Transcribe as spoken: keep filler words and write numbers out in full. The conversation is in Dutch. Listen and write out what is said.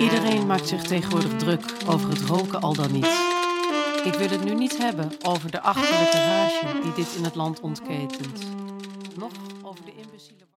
Iedereen maakt zich tegenwoordig druk over het roken al dan niet. Ik wil het nu niet hebben over de achterlijke rage die dit in het land ontketent.